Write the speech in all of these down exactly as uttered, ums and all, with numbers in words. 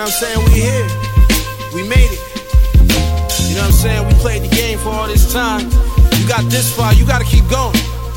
know what I'm saying? We here. We made it. You know what I'm saying? We played the game for all this time. You got this far, you gotta keep going.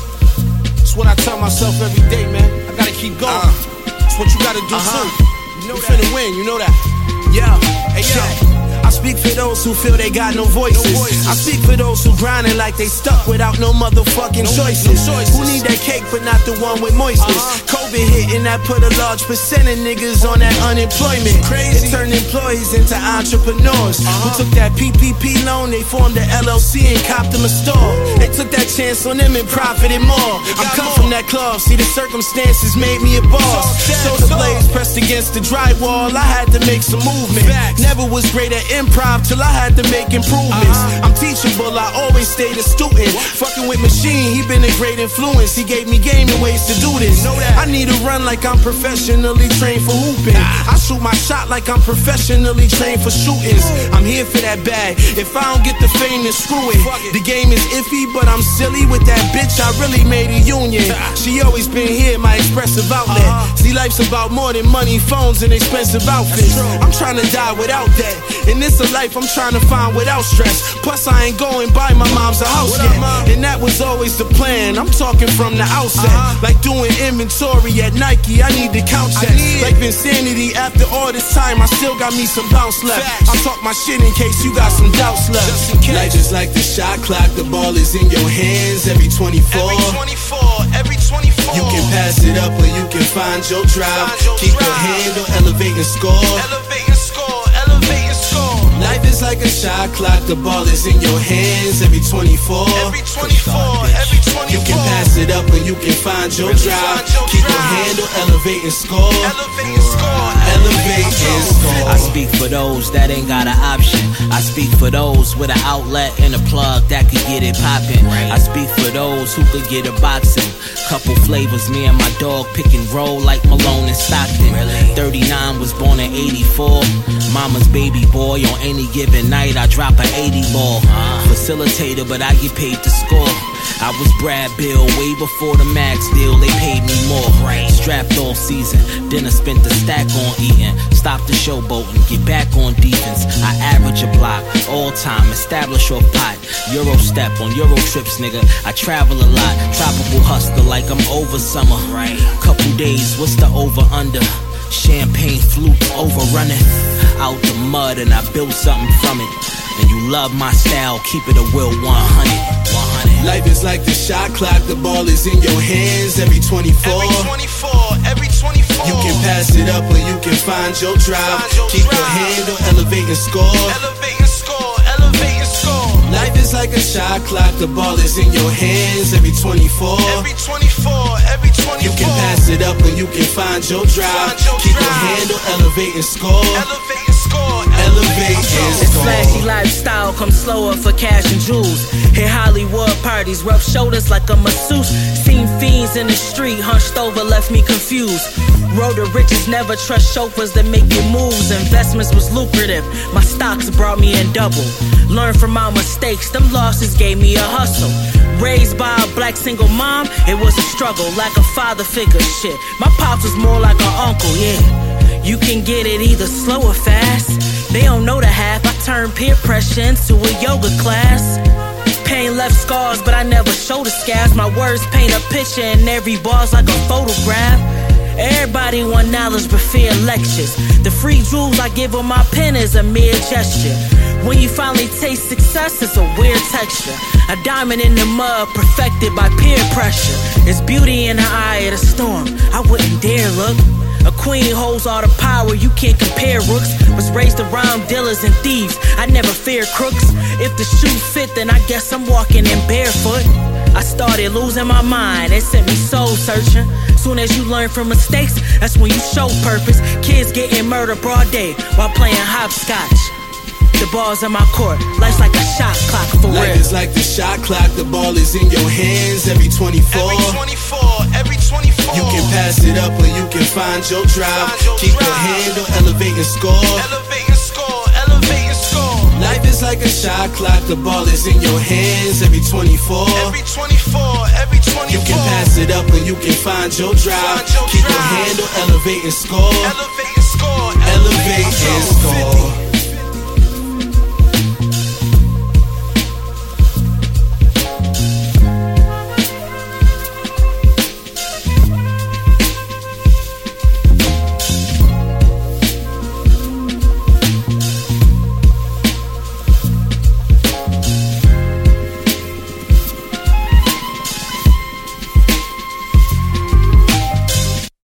That's what I tell myself every day, man. I gotta keep going. Uh, That's what you gotta do uh-huh. too. You know you finna win, you know that. Yeah, hey yo. I speak for those who feel they got no voices. no voices. I speak for those who grinding like they stuck without no motherfucking no, choices. No choices. Who need that cake but not the one with moistness. uh-huh. COVID hit and that put a large percent of niggas on that unemployment. Crazy. It turned employees into entrepreneurs. uh-huh. Who took that P P P loan, they formed an L L C and copped them a store. They took that chance on them and profited more. I'm cut from that cloth, see the circumstances made me a boss. So the blades pressed against the drywall, I had to make some movement. Facts. Never was great at improv till I had to make improvements. uh-huh. I'm teachable, I always stayed a student. What? Fucking with Machine, he been a great influence. He gave me game and ways to do this. Know that. I need to run like I'm professionally trained for hooping. ah. I shoot my shot like I'm professionally trained for shootings. I'm here for that bag. If I don't get the fame, then screw it. it. The game is iffy, but I'm silly with that bitch. I really made a union. She always been here, my expressive outlet. uh-huh. See, life's about more than money, phones, and expensive outfits. I'm trying to die without that. And it's a life I'm trying to find without stress. Plus I ain't going buy my mom's a house yet. Up, and that was always the plan. I'm talking from the outset. uh-huh. Like doing inventory at Nike, I need to count checks. Like Vinsanity, after all this time I still got me some bounce left. Facts. I talk my shit in case you got some doubts left. Life is like the shot clock, the ball is in your hands every twenty-four. Every twenty-four, every twenty-four. You can pass it up or you can find your drive. Find your Keep drive. Your hand on elevate and score. Elevate and score, elevate and score. Life is like a shot clock, the ball is in your hands every twenty-four. Every twenty-four, every twenty-four. You can pass it up or you can find your really drive. Find your Keep drive. Your hand on elevate and score. Elevate and score, elevate and score. I speak for those that ain't got an option. I speak for those with an outlet and a plug that could get it poppin'. I speak for those who could get a boxing. Couple flavors, me and my dog pick and roll like Malone and Stockton. thirty-nine was born in eighty-four. Mama's baby boy, on any given night I drop an eighty ball. Facilitator, but I get paid to score. I was Brad Bill way before the Max deal, they paid me more. Strapped all season, then I spent the stack on eating. Stop the showboating, get back on defense. I average a block, all time, establish off pot. Euro step on Euro trips, nigga. I travel a lot, tropical hustler like I'm over summer. Couple days, what's the over under? Champagne flute overrunning. Out the mud and I built something from it. And you love my style, keep it a will one hundred. Life is like the shot clock, the ball is in your hands every twenty-four. Every twenty-four, every twenty-four. You can pass it up or you can find your drive. Find your Keep drive. Your hand on elevate and score. Elevate and score, elevate and score. Life is like a shot clock, the ball is in your hands every twenty-four. Every twenty-four, every twenty-four. You can pass it up or you can find your drive. Find your Keep drive. Your hand on elevate and score. Elevate and score, elevate and score. It's flashy lifestyle, come slower for cash and jewels. Hit Hollywood parties, rough shoulders like a masseuse. Seen fiends in the street, hunched over, left me confused. Road to riches, never trust chauffeurs that make you moves. Investments was lucrative, my stocks brought me in double. Learn from my mistakes, them losses gave me a hustle. Raised by a black single mom, it was a struggle, like a father figure, shit. My pops was more like an uncle, yeah. You can get it either slow or fast. They don't know the half, I turned peer pressure into a yoga class. Pain left scars, but I never show the scabs. My words paint a picture and every bar's like a photograph. Everybody want knowledge but fear lectures. The free jewels I give on my pen is a mere gesture. When you finally taste success, it's a weird texture. A diamond in the mud, perfected by peer pressure. It's beauty in the eye of the storm, I wouldn't dare look. A queen holds all the power, you can't compare rooks. Was raised around dealers and thieves, I never fear crooks. If the shoe fit, then I guess I'm walking in barefoot. I started losing my mind, it sent me soul searching. Soon as you learn from mistakes, that's when you show purpose. Kids getting murdered broad day while playing hopscotch. The ball's in my court, life's like a shot clock for real. Life is like the shot clock, the ball is in your hands every twenty-four. Every twenty-four, every twenty-four. You can pass it up or you can find your drive. Find your Keep drive. Your hand on elevate and score. Elevate and score, elevate and score. Life is like a shot clock, the ball is in your hands every twenty-four. Every twenty-four, every twenty-four. You can pass it up or you can find your drive. Find your Keep drive. Your hand on elevate and score. Elevate and score.